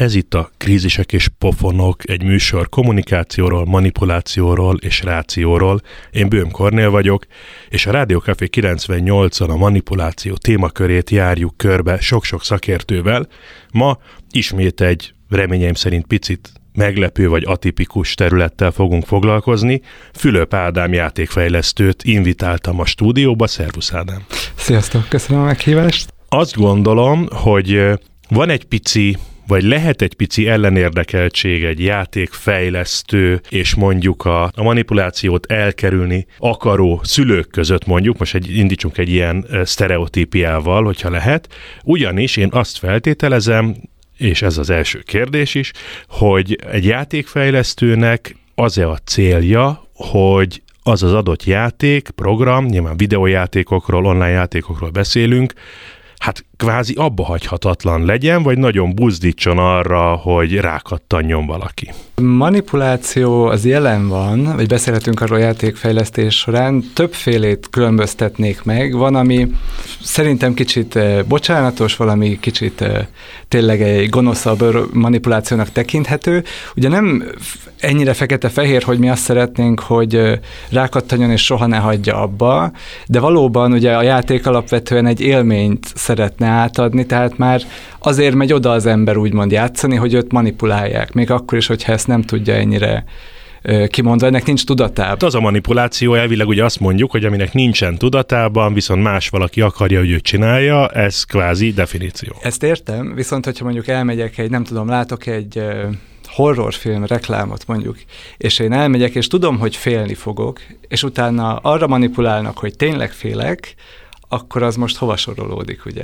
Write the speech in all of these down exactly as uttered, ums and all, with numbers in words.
Ez itt a Krízisek és pofonok, egy műsor kommunikációról, manipulációról és rációról. Én Böhm Kornél vagyok, és a Rádió Café kilencvennyolcon a manipuláció témakörét járjuk körbe sok-sok szakértővel. Ma ismét egy reményeim szerint picit meglepő vagy atipikus területtel fogunk foglalkozni. Fülöp Ádám játékfejlesztőt invitáltam a stúdióba. Szervusz Ádám! Sziasztok, köszönöm a meghívást! Azt gondolom, hogy van egy pici, vagy lehet egy pici ellenérdekeltség egy játékfejlesztő és mondjuk a, a manipulációt elkerülni akaró szülők között, mondjuk, most egy, indítsunk egy ilyen sztereotípiával, hogyha lehet. Ugyanis én azt feltételezem, és ez az első kérdés is, hogy egy játékfejlesztőnek az-e a célja, hogy az az adott játék, program, nyilván videójátékokról, online játékokról beszélünk, hát kvázi abbahagyhatatlan legyen, vagy nagyon buzdítson arra, hogy rákattanjon valaki. Manipuláció az jelen van, vagy beszélhetünk arról a játékfejlesztés során, többfélét különböztetnék meg. Van, ami szerintem kicsit bocsánatos, valami kicsit tényleg egy gonoszabb manipulációnak tekinthető. Ugye nem ennyire fekete-fehér, hogy mi azt szeretnénk, hogy rákattanjon és soha ne hagyja abba, de valóban ugye a játék alapvetően egy élményt szeretne átadni, tehát már azért megy oda az ember úgymond játszani, hogy őt manipulálják, még akkor is, hogyha ezt nem tudja ennyire kimondva, ennek nincs tudatában. Az a manipuláció elvileg ugye azt mondjuk, hogy aminek nincsen tudatában, viszont más valaki akarja, hogy ő csinálja, ez kvázi definíció. Ezt értem, viszont hogyha mondjuk elmegyek egy, nem tudom, látok egy horrorfilm reklámot mondjuk, és én elmegyek, és tudom, hogy félni fogok, és utána arra manipulálnak, hogy tényleg félek, akkor az most hova sorolódik, ugye?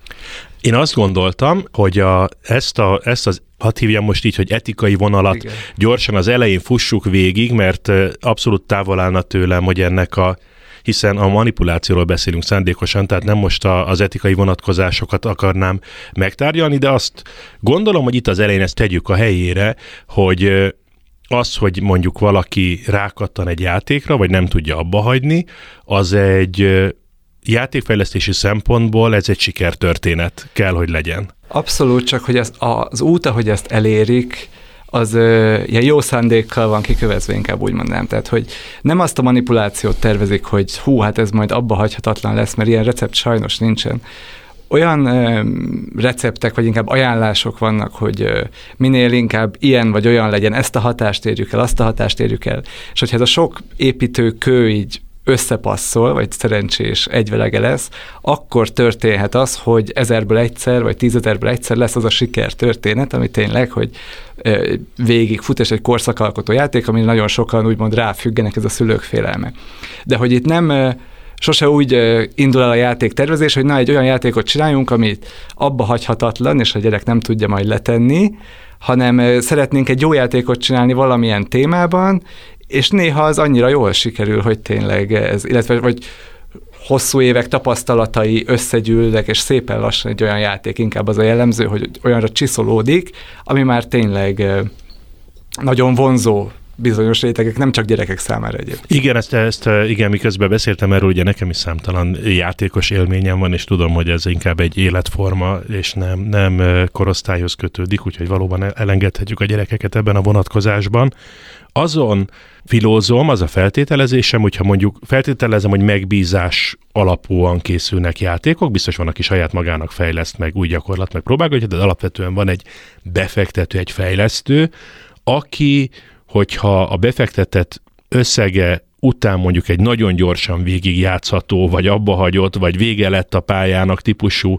Én azt gondoltam, hogy a, ezt, a, ezt az, hadd hívjam most így, hogy etikai vonalat Igen. gyorsan az elején fussuk végig, mert abszolút távol állna tőlem, hogy ennek a, hiszen a manipulációról beszélünk szándékosan, tehát nem most a, az etikai vonatkozásokat akarnám megtárgyalni, de azt gondolom, hogy itt az elején ezt tegyük a helyére, hogy az, hogy mondjuk valaki rákattan egy játékra, vagy nem tudja abba hagyni, az egy játékfejlesztési szempontból ez egy sikertörténet kell, hogy legyen. Abszolút, csak hogy ez, az út, ahogy ezt elérik, az ö, ilyen jó szándékkal van kikövezve, inkább úgy mondanám. Tehát, hogy nem azt a manipulációt tervezik, hogy hú, hát ez majd abba hagyhatatlan lesz, mert ilyen recept sajnos nincsen. Olyan ö, receptek, vagy inkább ajánlások vannak, hogy ö, minél inkább ilyen vagy olyan legyen, ezt a hatást érjük el, azt a hatást érjük el. És hogyha ez a sok építőkő így összepasszol, vagy szerencsés egyvelege lesz, akkor történhet az, hogy ezerből egyszer, vagy tízezerből egyszer lesz az a sikertörténet, ami tényleg, hogy végig fut, és egy korszakalkotó játék, ami nagyon sokan úgymond ráfüggenek, ez a szülők félelme. De hogy itt nem sose úgy indul el a játéktervezés, hogy na, egy olyan játékot csináljunk, amit abba hagyhatatlan, és a gyerek nem tudja majd letenni, hanem szeretnénk egy jó játékot csinálni valamilyen témában, és néha az annyira jól sikerül, hogy tényleg ez, illetve vagy hosszú évek tapasztalatai összegyűlnek, és szépen lassan egy olyan játék, inkább az a jellemző, hogy olyanra csiszolódik, ami már tényleg nagyon vonzó bizonyos rétegek, nem csak gyerekek számára egyébként. Igen, ezt, ezt igen, miközben beszéltem erről, ugye nekem is számtalan játékos élményem van, és tudom, hogy ez inkább egy életforma, és nem, nem korosztályhoz kötődik, úgyhogy valóban elengedhetjük a gyerekeket ebben a vonatkozásban. Azon filózom, az a feltételezésem, hogyha mondjuk feltételezem, hogy megbízás alapúan készülnek játékok, biztos van, aki saját magának fejleszt meg új gyakorlat, meg próbálgatja, de alapvetően van egy befektető, egy fejlesztő, aki, hogyha a befektetett összege után mondjuk egy nagyon gyorsan végigjátszható, vagy abbahagyott, vagy vége lett a pályának típusú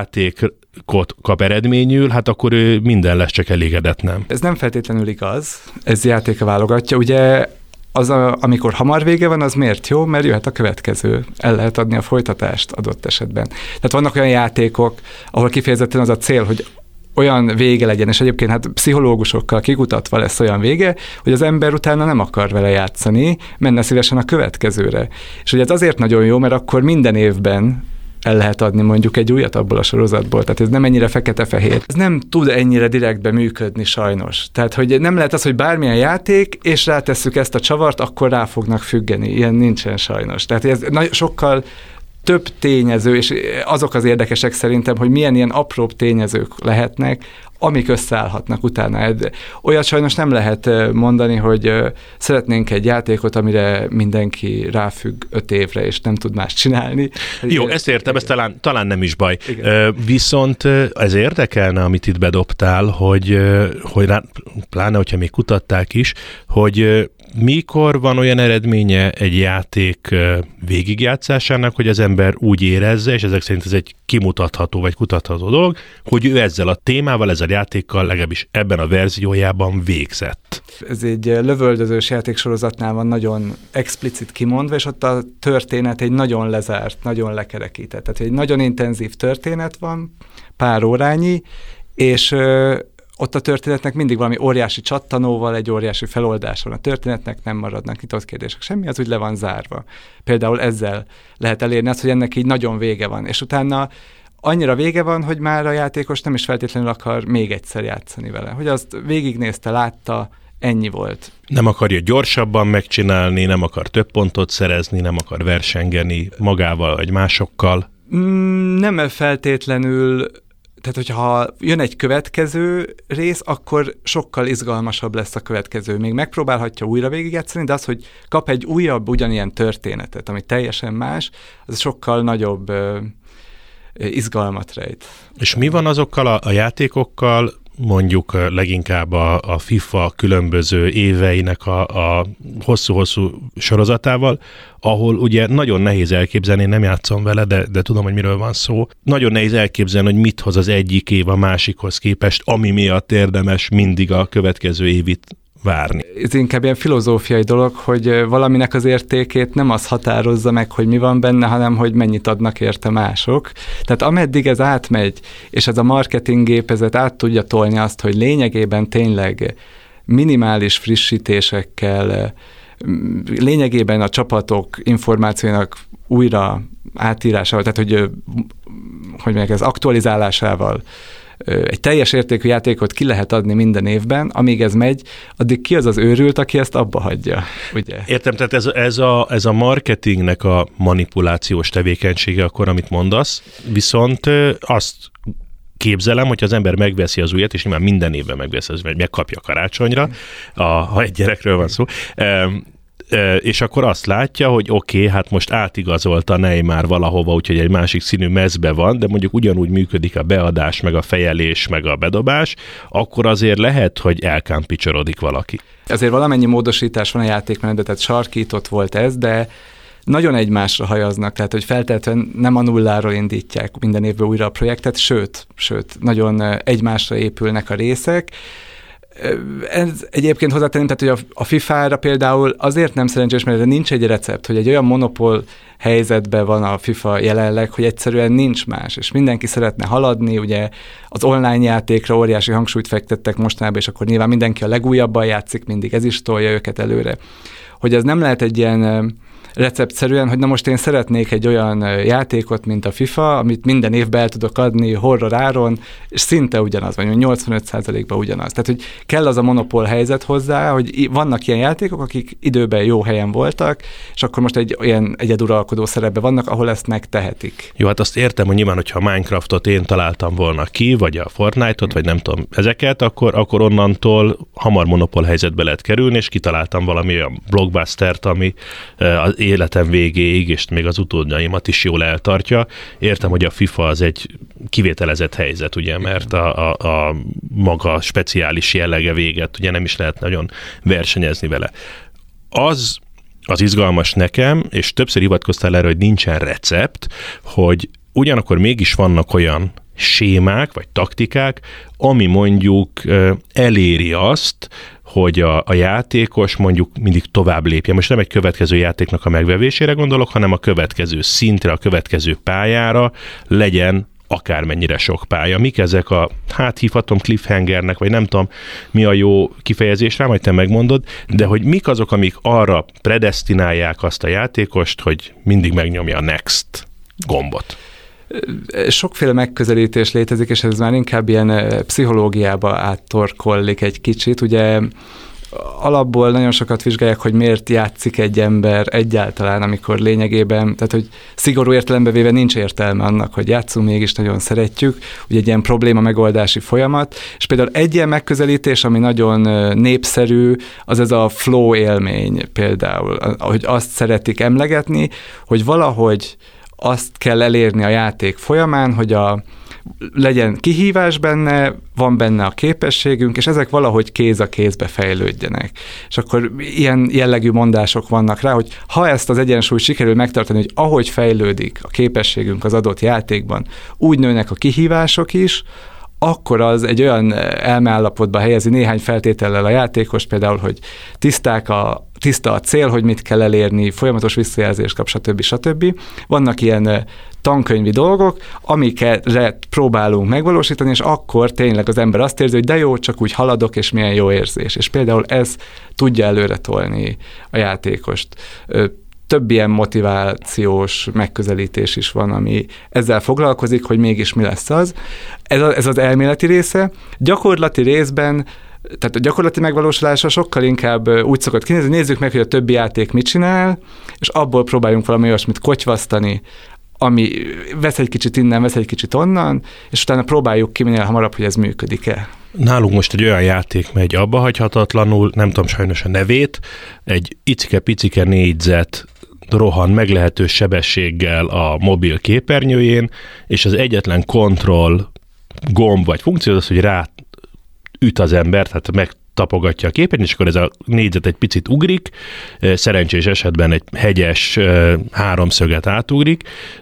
játékot kap eredményül, hát akkor ő minden lesz, csak elégedett nem. Ez nem feltétlenül igaz, ez játéka válogatja. Ugye az, a, amikor hamar vége van, az miért jó? Mert jöhet a következő, el lehet adni a folytatást adott esetben. Tehát vannak olyan játékok, ahol kifejezetten az a cél, hogy olyan vége legyen, és egyébként hát pszichológusokkal kikutatva lesz olyan vége, hogy az ember utána nem akar vele játszani, menne szívesen a következőre. És ugye ez azért nagyon jó, mert akkor minden évben el lehet adni mondjuk egy újat abból a sorozatból, tehát ez nem ennyire fekete-fehér. Ez nem tud ennyire direktbe működni sajnos. Tehát, hogy nem lehet az, hogy bármilyen játék, és rátesszük ezt a csavart, akkor rá fognak függeni. Ilyen nincsen sajnos. Tehát ez sokkal több tényező, és azok az érdekesek szerintem, hogy milyen ilyen apróbb tényezők lehetnek, amik összeállhatnak utána. Olyat sajnos nem lehet mondani, hogy szeretnénk egy játékot, amire mindenki ráfügg öt évre, és nem tud más csinálni. Jó, ezt értem, ez talán, talán nem is baj. Igen. Viszont ez érdekelne, amit itt bedobtál, hogy, hogy pláne, hogyha még kutatták is, hogy mikor van olyan eredménye egy játék végigjátszásának, hogy az ember úgy érezze, és ezek szerint ez egy kimutatható vagy kutatható dolog, hogy ő ezzel a témával, ezzel a játékkal legalábbis ebben a verziójában végzett. Ez egy lövöldözős játéksorozatnál van nagyon explicit kimondva, és ott a történet egy nagyon lezárt, nagyon lekerekített. Tehát egy nagyon intenzív történet van, pár órányi, és ott a történetnek mindig valami óriási csattanóval, egy óriási feloldás van. A történetnek nem maradnak nyitott kérdések. Semmi, az úgy le van zárva. Például ezzel lehet elérni azt, hogy ennek így nagyon vége van. És utána annyira vége van, hogy már a játékos nem is feltétlenül akar még egyszer játszani vele. Hogy azt végignézte, látta, ennyi volt. Nem akarja gyorsabban megcsinálni, nem akar több pontot szerezni, nem akar versengeni magával vagy másokkal. Mm, nem feltétlenül. Tehát, hogyha jön egy következő rész, akkor sokkal izgalmasabb lesz a következő. Még megpróbálhatja újra végigjátszani, de az, hogy kap egy újabb ugyanilyen történetet, ami teljesen más, az sokkal nagyobb uh, izgalmat rejt. És mi van azokkal a, a játékokkal, mondjuk leginkább a, a FIFA különböző éveinek a, a hosszú-hosszú sorozatával, ahol ugye nagyon nehéz elképzelni, én nem játszom vele, de, de tudom, hogy miről van szó. Nagyon nehéz elképzelni, hogy mit hoz az egyik év a másikhoz képest, ami miatt érdemes mindig a következő évit várni. Ez inkább ilyen filozófiai dolog, hogy valaminek az értékét nem az határozza meg, hogy mi van benne, hanem hogy mennyit adnak érte mások. Tehát ameddig ez átmegy, és ez a marketing gépezet át tudja tolni azt, hogy lényegében tényleg minimális frissítésekkel, lényegében a csapatok információinak újra átírásával, tehát hogy, hogy mondják, ez aktualizálásával egy teljes értékű játékot ki lehet adni minden évben, amíg ez megy, addig ki az az őrült, aki ezt abba hagyja, ugye? Értem, tehát ez, ez, a, ez a marketingnek a manipulációs tevékenysége akkor, amit mondasz, viszont azt képzelem, hogy az ember megveszi az újat, és nyilván minden évben megveszi az újat, megkapja karácsonyra, a, ha egy gyerekről van szó, és akkor azt látja, hogy oké, okay, hát most átigazolta Neymar valahova, úgyhogy egy másik színű mezbe van, de mondjuk ugyanúgy működik a beadás, meg a fejelés, meg a bedobás, akkor azért lehet, hogy elkámpicsorodik valaki. Azért valamennyi módosítás van a játékmenetben, tehát sarkított volt ez, de nagyon egymásra hajaznak, tehát hogy feltétlenül nem a nulláról indítják minden évben újra a projektet, sőt, sőt, nagyon egymásra épülnek a részek. Ez egyébként hozzátenném, tehát hogy a, a fifára például azért nem szerencsés, mert nincs egy recept, hogy egy olyan monopól helyzetben van a FIFA jelenleg, hogy egyszerűen nincs más, és mindenki szeretne haladni, ugye az online játékra óriási hangsúlyt fektettek mostanában, és akkor nyilván mindenki a legújabban játszik, mindig ez is tolja őket előre. Hogy ez nem lehet egy ilyen receptszerűen, hogy na most én szeretnék egy olyan játékot, mint a FIFA, amit minden évben el tudok adni horror áron, és szinte ugyanaz, vagy nyolcvanöt százalékban ugyanaz. Tehát, hogy kell az a monopól helyzet hozzá, hogy vannak ilyen játékok, akik időben jó helyen voltak, és akkor most egy olyan egyeduralkodó szerepben vannak, ahol ezt megtehetik. Jó, hát azt értem, hogy nyilván, hogyha a Minecraftot én találtam volna ki, vagy a Fortnite-ot, vagy nem tudom, ezeket, akkor, akkor onnantól hamar monopól helyzetbe lehet kerülni, és kitaláltam valami olyan blockbustert, ami az életem végéig, és még az utódjaimat is jól eltartja. Értem, hogy a FIFA az egy kivételezett helyzet, ugye, mert a, a, a maga speciális jellege véget, ugye nem is lehet nagyon versenyezni vele. Az az izgalmas nekem, és többször hivatkoztál erre, hogy nincsen recept, hogy ugyanakkor mégis vannak olyan sémák, vagy taktikák, ami mondjuk eléri azt, hogy a, a játékos mondjuk mindig tovább lépje. Most nem egy következő játéknak a megvevésére gondolok, hanem a következő szintre, a következő pályára legyen akármennyire sok pálya. Mik ezek a, hát hívhatom cliffhangernek, vagy nem tudom, mi a jó kifejezés rá, majd te megmondod, de hogy mik azok, amik arra predesztinálják azt a játékost, hogy mindig megnyomja a next gombot. Sokféle megközelítés létezik, és ez már inkább ilyen pszichológiába áttorkollik egy kicsit. Ugye alapból nagyon sokat vizsgálják, hogy miért játszik egy ember egyáltalán, amikor lényegében, tehát hogy szigorú értelembe véve nincs értelme annak, hogy játszunk, mégis nagyon szeretjük, ugye egy ilyen probléma megoldási folyamat, és például egy ilyen megközelítés, ami nagyon népszerű, az ez a flow élmény például, hogy azt szeretik emlegetni, hogy valahogy azt kell elérni a játék folyamán, hogy a legyen kihívás benne, van benne a képességünk, és ezek valahogy kéz a kézbe fejlődjenek. És akkor ilyen jellegű mondások vannak rá, hogy ha ezt az egyensúlyt sikerül megtartani, hogy ahogy fejlődik a képességünk az adott játékban, úgy nőnek a kihívások is, akkor az egy olyan elmeállapotba helyezi néhány feltétellel a játékos, például, hogy tiszták a, tiszta a cél, hogy mit kell elérni, folyamatos visszajelzést kap, stb. stb. Vannak ilyen tankönyvi dolgok, amikre próbálunk megvalósítani, és akkor tényleg az ember azt érzi, hogy de jó, csak úgy haladok, és milyen jó érzés. És például ez tudja előre tolni a játékost. Több ilyen motivációs megközelítés is van, ami ezzel foglalkozik, hogy mégis mi lesz az. Ez, a, ez az elméleti része. Gyakorlati részben, tehát a gyakorlati megvalósulása sokkal inkább úgy szokott kinézni, nézzük meg, hogy a többi játék mit csinál, és abból próbáljunk valami olyasmit kotyvasztani, ami vesz egy kicsit innen, vesz egy kicsit onnan, és utána próbáljuk ki minél hamarabb, hogy ez működik-e. Nálunk most egy olyan játék megy abbahagyhatatlanul, nem tudom sajnos a nevét, egy icike-picike négyzet rohan meglehetős sebességgel a mobil képernyőjén, és az egyetlen kontroll gomb vagy funkció az, hogy rá üt az ember, tehát megtapogatja a képernyőt, és akkor ez a négyzet egy picit ugrik, szerencsés esetben egy hegyes háromszöget átugrik.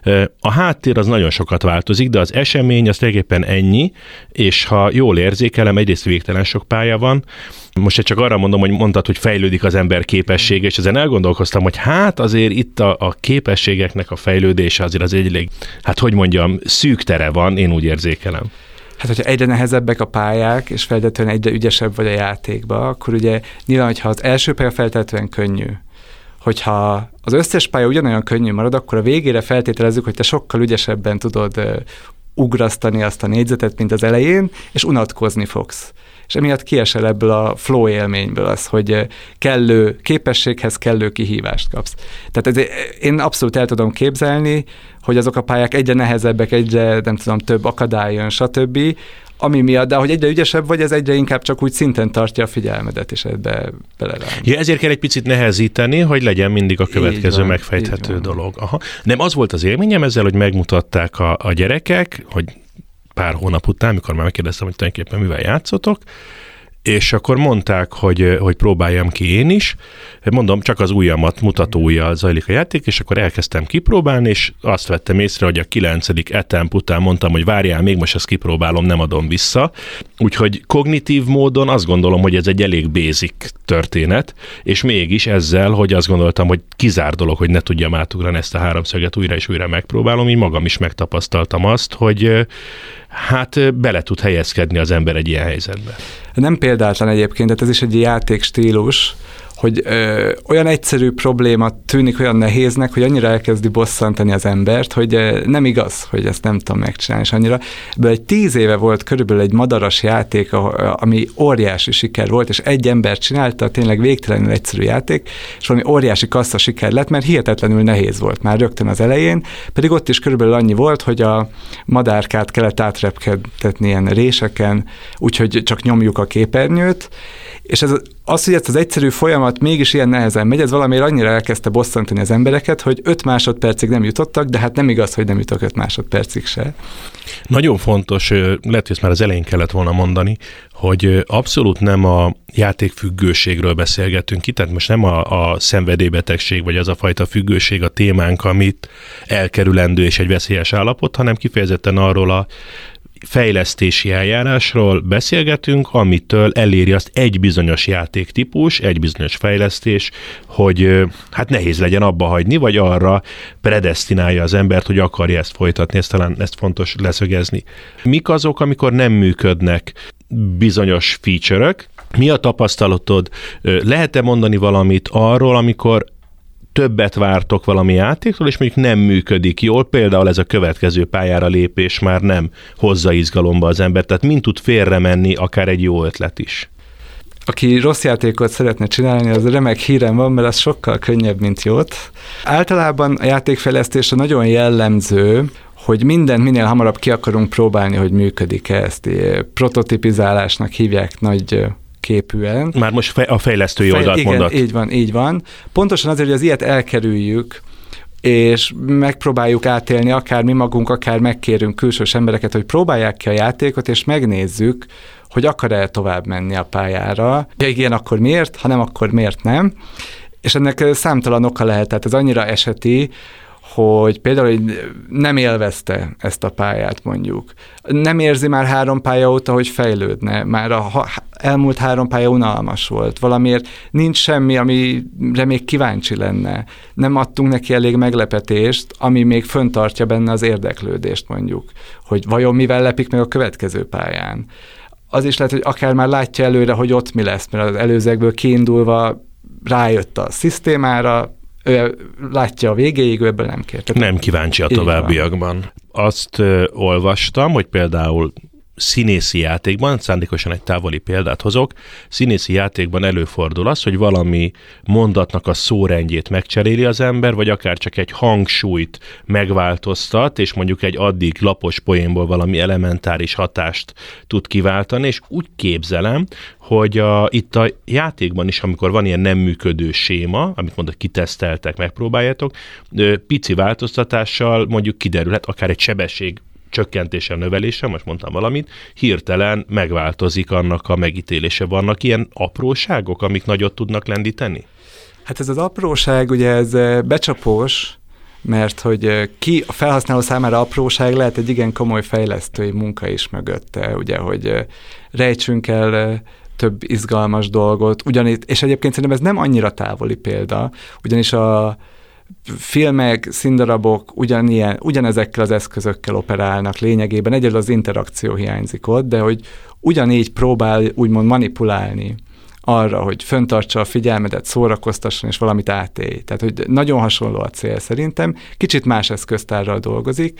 A háttér az nagyon sokat változik, de az esemény az tulajdonképpen ennyi, és ha jól érzékelem, egyrészt végtelen sok pálya van. Most csak arra mondom, hogy mondtad, hogy fejlődik az ember képessége, és ezen elgondolkoztam, hogy hát azért itt a, a képességeknek a fejlődése azért az egy elég, hát hogy mondjam, szűk tere van, én úgy érzékelem. Hát, hogyha egyre nehezebbek a pályák, és feltétlenül egyre ügyesebb vagy a játékba, akkor ugye nyilván, hogyha az első pálya feltétlenül könnyű, hogyha az összes pálya ugyanolyan könnyű marad, akkor a végére feltételezzük, hogy te sokkal ügyesebben tudod uh, ugrasztani azt a négyzetet, mint az elején, és unatkozni fogsz. És emiatt kiesel ebből a flow élményből az, hogy kellő képességhez kellő kihívást kapsz. Tehát ez, én abszolút el tudom képzelni, hogy azok a pályák egyre nehezebbek, egyre nem tudom, több akadály jön, stb., ami miatt, de ahogy egyre ügyesebb vagy, ez egyre inkább csak úgy szinten tartja a figyelmedet, és ebbe belerány. Ja, ezért kell egy picit nehezíteni, hogy legyen mindig a következő van, megfejthető dolog. Aha. Nem, az volt az élményem ezzel, hogy megmutatták a, a gyerekek, hogy pár hónap után, mikor már megkérdeztem, hogy tulajdonképpen mivel játszotok, és akkor mondták, hogy, hogy próbáljam ki én is. Mondom, csak az ujjamat, mutató ujjal zajlik a játék, és akkor elkezdtem kipróbálni, és azt vettem észre, hogy a kilencedik ettemp után mondtam, hogy várjál, még most ezt kipróbálom, nem adom vissza. Úgyhogy kognitív módon azt gondolom, hogy ez egy elég basic történet, és mégis ezzel, hogy azt gondoltam, hogy kizár dolog, hogy ne tudjam átugrani ezt a háromszöget, újra és újra megpróbálom, így magam is megtapasztaltam azt, hogy hát bele tud helyezkedni az ember egy ilyen helyzetbe. Nem példátlan egyébként, tehát ez is egy játékstílus, hogy ö, olyan egyszerű probléma tűnik olyan nehéznek, hogy annyira elkezdi bosszantani az embert, hogy ö, nem igaz, hogy ezt nem tudom megcsinálni, és annyira. Ebből egy tíz éve volt körülbelül egy madaras játék, ami óriási siker volt, és egy ember csinálta, tényleg végtelenül egyszerű játék, és valami óriási kassza siker lett, mert hihetetlenül nehéz volt már rögtön az elején, pedig ott is körülbelül annyi volt, hogy a madárkát kellett átrepkedtetni ilyen réseken, úgyhogy csak nyomjuk a képernyőt, és ez az, hogy ezt az egyszerű folyamat mégis ilyen nehezen megy, ez valamiért annyira elkezdte bosszantani az embereket, hogy öt másodpercig nem jutottak, de hát nem igaz, hogy nem jutok öt másodpercig se. Nagyon fontos, lehet, hogy ezt már az elején kellett volna mondani, hogy abszolút nem a játékfüggőségről beszélgetünk itt, tehát most nem a, a szenvedélybetegség, vagy az a fajta függőség a témánk, amit elkerülendő és egy veszélyes állapot, hanem kifejezetten arról a fejlesztési eljárásról beszélgetünk, amitől eléri azt egy bizonyos játéktípus, egy bizonyos fejlesztés, hogy hát nehéz legyen abba hagyni, vagy arra predesztinálja az embert, hogy akarja ezt folytatni, ezt talán ezt fontos leszögezni. Mik azok, amikor nem működnek bizonyos feature-ök? Mi a tapasztalatod? Lehet-e mondani valamit arról, amikor többet vártok valami játéktól, és mondjuk nem működik jól, például ez a következő pályára lépés már nem hozza izgalomba az ember, tehát mind tud félre menni akár egy jó ötlet is? aki rossz játékot szeretne csinálni, az remek hírem van, mert az sokkal könnyebb, mint jót. Általában a játékfejlesztésre nagyon jellemző, hogy mindent minél hamarabb ki akarunk próbálni, hogy működik-e, ezt prototipizálásnak hívják nagy képűen. Már most a fejlesztői Fej, oldalt igen, mondat. így van, így van. Pontosan azért, hogy az ilyet elkerüljük, és megpróbáljuk átélni, akár mi magunk, akár megkérünk külsős embereket, hogy próbálják ki a játékot, és megnézzük, hogy akar-e tovább menni a pályára. Ja igen, akkor miért? Ha nem, akkor miért nem? És ennek számtalan oka lehet, tehát ez annyira eseti, hogy például hogy nem élvezte ezt a pályát mondjuk. Nem érzi már három pálya óta, hogy fejlődne. Már a elmúlt három pálya unalmas volt. Valamiért nincs semmi, amire még kíváncsi lenne. Nem adtunk neki elég meglepetést, ami még föntartja benne az érdeklődést mondjuk. Hogy vajon mivel lepik meg a következő pályán. Az is lehet, hogy akár már látja előre, hogy ott mi lesz, mert az előzőekből kiindulva rájött a szisztémára, ő látja a végéig, ő ebből nem kért. Nem kíváncsi a továbbiakban. Azt ö, olvastam, hogy például színészi játékban, szándékosan egy távoli példát hozok, színészi játékban előfordul az, hogy valami mondatnak a szórendjét megcseréli az ember, vagy akár csak egy hangsúlyt megváltoztat, és mondjuk egy addig lapos poénból valami elementáris hatást tud kiváltani, és úgy képzelem, hogy a, itt a játékban is, amikor van ilyen nem működő séma, amit mondod, kiteszteltek, megpróbáljátok, pici változtatással mondjuk kiderülhet, akár egy sebesség csökkentéssel, növeléssel, most mondtam valamit, hirtelen megváltozik annak a megítélése. Vannak ilyen apróságok, amik nagyot tudnak lendíteni? Hát ez az apróság, ugye ez becsapós, mert hogy ki a felhasználó számára apróság, lehet egy igen komoly fejlesztői munka is mögötte, ugye, hogy rejtsünk el több izgalmas dolgot, ugyanitt, és egyébként szerintem ez nem annyira távoli példa, ugyanis a filmek, színdarabok ugyanilyen, ugyanezekkel az eszközökkel operálnak lényegében, egyedül az interakció hiányzik ott, de hogy ugyanígy próbál úgymond manipulálni arra, hogy föntartsa a figyelmedet, szórakoztasson és valamit átélj. Tehát, hogy nagyon hasonló a cél szerintem, kicsit más eszköztárral dolgozik.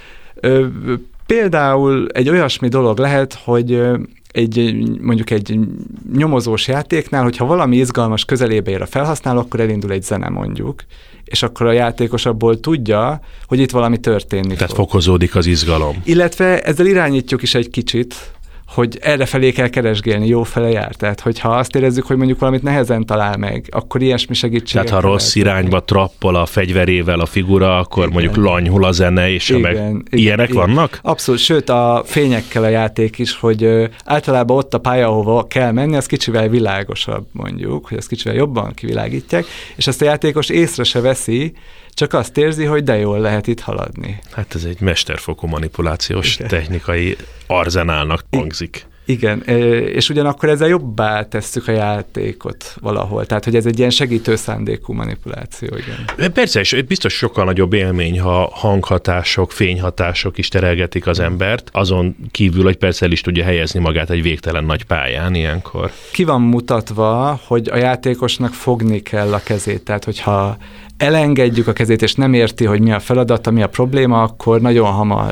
Például egy olyasmi dolog lehet, hogy egy, mondjuk egy nyomozós játéknál, hogyha valami izgalmas közelébe ér a felhasználó, akkor elindul egy zene mondjuk, és akkor a játékos abból tudja, hogy itt valami történni Tehát fog. fokozódik az izgalom. Illetve ezzel irányítjuk is egy kicsit, hogy erre felé kell keresgélni, jó fele jár. Tehát, hogyha azt érezzük, hogy mondjuk valamit nehezen talál meg, akkor ilyesmi segítséget. Tehát, ha rossz irányba trappol a fegyverével a figura, akkor igen. mondjuk lanyhul a zene, és igen, meg igen, ilyenek igen. vannak? Abszolút, sőt a fényekkel a játék is, hogy ö, általában ott a pálya, ahova kell menni, az kicsivel világosabb mondjuk, hogy azt kicsivel jobban kivilágítják, és ezt a játékos észre se veszi, csak azt érzi, hogy de jól lehet itt haladni. Hát ez egy mesterfokú manipulációs igen. technikai arzenálnak hangzik. Igen, és ugyanakkor ezzel jobbá tesszük a játékot valahol. Tehát, hogy ez egy ilyen segítő szándékú manipuláció, igen. Persze, és biztos sokkal nagyobb élmény, ha hanghatások, fényhatások is terelgetik az embert, azon kívül, hogy persze el is tudja helyezni magát egy végtelen nagy pályán ilyenkor. Ki van mutatva, hogy a játékosnak fogni kell a kezét, tehát hogyha elengedjük a kezét, és nem érti, hogy mi a feladata, mi a probléma, akkor nagyon hamar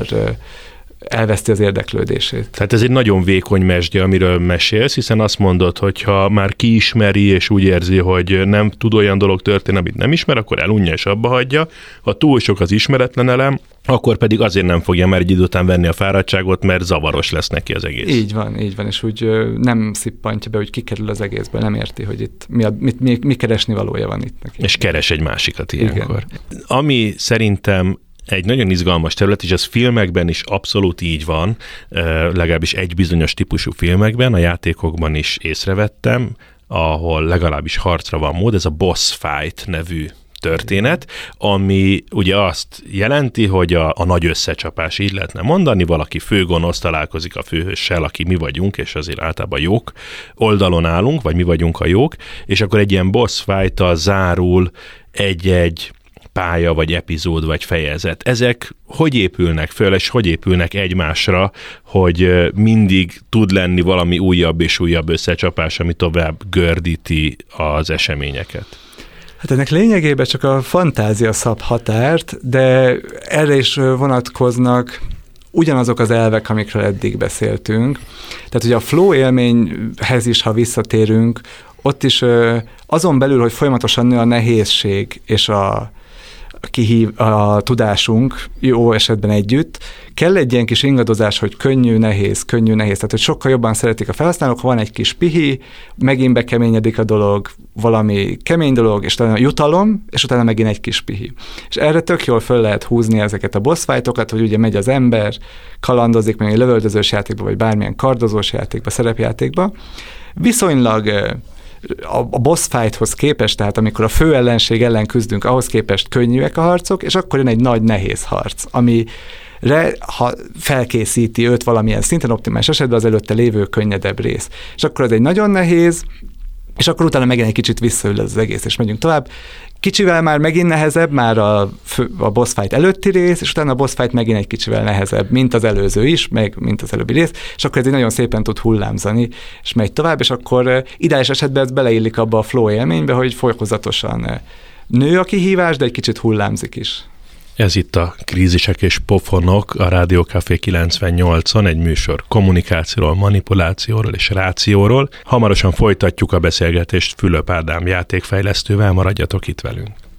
elveszti az érdeklődését. Tehát ez egy nagyon vékony mesdje, amiről mesélsz, hiszen azt mondod, hogy ha már kiismeri, és úgy érzi, hogy nem tud olyan dolog történni, amit nem ismer, akkor elunja és abba hagyja. Ha túl sok az ismeretlen elem, akkor pedig azért nem fogja már egy idő után venni a fáradtságot, mert zavaros lesz neki az egész. Így van, így van, és úgy nem szippantja be, hogy kikerül az egészből, nem érti, hogy itt mi, a, mit, mi, mi keresni valója van itt neki. És keres egy másikat ilyenkor. Igen. Ami szerintem egy nagyon izgalmas terület, és az filmekben is abszolút így van, legalábbis egy bizonyos típusú filmekben, a játékokban is észrevettem, ahol legalábbis harcra van mód, ez a boss fight nevű történet, ami ugye azt jelenti, hogy a, a nagy összecsapás, így lehetne mondani, valaki főgonosz találkozik a főhőssel, aki mi vagyunk, és azért általában jók oldalon állunk, vagy mi vagyunk a jók, és akkor egy ilyen boss fight-tal zárul egy-egy pálya, vagy epizód, vagy fejezet. Ezek hogy épülnek föl, és hogy épülnek egymásra, hogy mindig tud lenni valami újabb és újabb összecsapás, ami tovább gördíti az eseményeket? Hát ennek lényegében csak a fantázia szab határt, de erre is vonatkoznak ugyanazok az elvek, amikről eddig beszéltünk. Tehát ugye a flow élményhez is, ha visszatérünk, ott is azon belül, hogy folyamatosan nő a nehézség és a kihív, a tudásunk jó esetben együtt, kell egy ilyen kis ingadozás, hogy könnyű, nehéz, könnyű, nehéz. Tehát, hogy sokkal jobban szeretik a felhasználók, ha van egy kis pihi, megint bekeményedik a dolog, valami kemény dolog, és utána jutalom, és utána megint egy kis pihi. És erre tök jól föl lehet húzni ezeket a boss fightokat, hogy ugye megy az ember, kalandozik, meg egy lövöldözős játékba, vagy bármilyen kardozós játékba, szerepjátékba. Viszonylag a boss fighthoz képest, tehát amikor a fő ellenség ellen küzdünk, ahhoz képest könnyűek a harcok, és akkor jön egy nagy nehéz harc, amire, ha felkészíti őt valamilyen szinten optimális esetben, az előtte lévő könnyedebb rész. És akkor az egy nagyon nehéz, és akkor utána megint egy kicsit visszaül az egész, és megyünk tovább. Kicsivel már megint nehezebb, már a, a boss fight előtti rész, és utána a boss fight megint egy kicsivel nehezebb, mint az előző is, meg mint az előbbi rész, és akkor ez egy nagyon szépen tud hullámzani, és megy tovább, és akkor ideális esetben ez beleillik abba a flow élménybe, hogy fokozatosan nő a kihívás, de egy kicsit hullámzik is. Ez itt a Krízisek és Pofonok, a Rádió Café kilencvennyolcon, egy műsor kommunikációról, manipulációról és rációról. Hamarosan folytatjuk a beszélgetést Fülöp Ádám játékfejlesztővel, maradjatok itt velünk.